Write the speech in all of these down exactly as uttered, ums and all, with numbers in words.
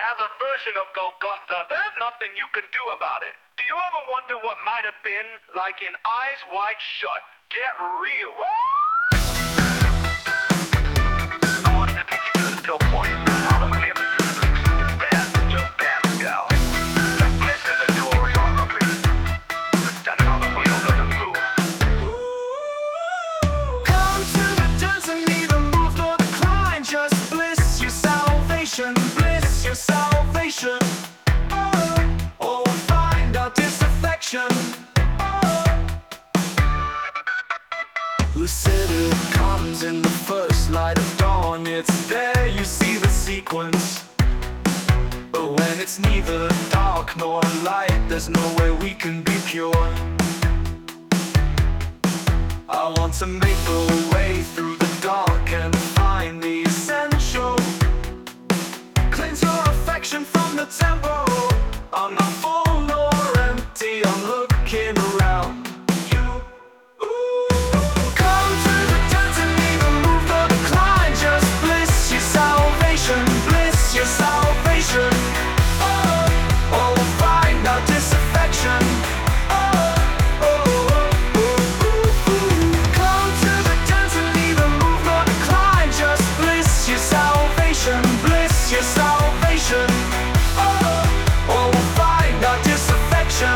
has a version of Golgotha. There's nothing you can do about it. Do you ever wonder what might have been like in Eyes Wide Shut? Get real. I want to take you to the still point. All of them are bad, just bad gal. Listen to the story on the beat. Standing on the wheel of the blue. Come to the doesn't either move nor decline. Just bliss your salvation, bliss your salvation. Oh, oh, find out disaffection. Lucidity comes in the first light of dawn. It's there you see the sequence. But when it's neither dark nor light, there's no way we can be pure. I want to make the way through the dark and find the essential. Cleanse your affection from the tempo. I'm not full nor empty, I'm looking around you. Come to the dance and neither move nor decline. Just bliss your salvation, bliss your salvation. Oh, oh, find out disaffection. Oh, oh, oh, oh, oh, oh. Come to the dance and neither move nor decline. Just bliss your salvation, bliss your salvation. Oh, oh, find out disaffection.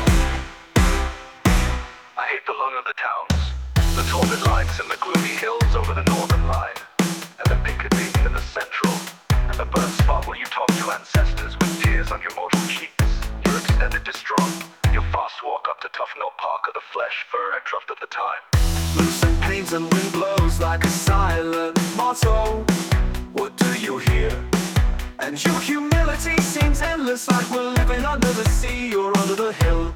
I hate the lung of the towns, the torrid lines in the gloomy hills over the northern line, and the Piccadilly in the central, and the burnt spot where you talk to ancestors with tears on your mortal cheeks. You're extended distraught. Your fast walk up to Tufnell Park of the flesh, fur and truffed at the time. Loosen pains and wind blows like a silent motto. What do you hear? And your humility seems endless, like we're living under the sea or under the hill.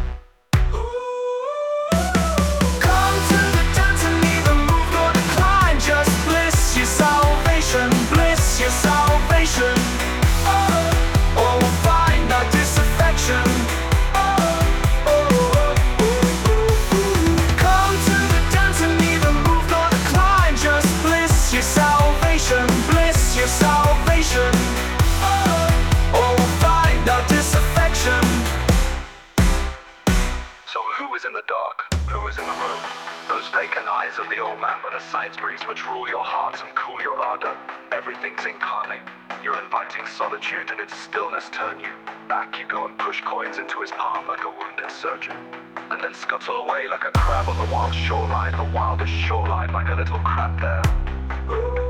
Come to the dance and neither move nor decline. Just bliss your salvation, bliss your salvation. Oh, oh, find out disaffection. Oh, oh, oh, oh, oh, oh. Come to the dance and neither move nor decline. Just bliss your salvation, bliss your salvation. Oh, oh, find out disaffection. So who is in the dark? Who is in the room? Those vacant eyes of the old man by the side breeze which rule your hearts and cool your ardor. Everything's incarnate. You're inviting solitude and its stillness turn you back. You go and push coins into his palm like a wounded surgeon, and then scuttle away like a crab on the wild shoreline, the wildest shoreline, like a little crab there.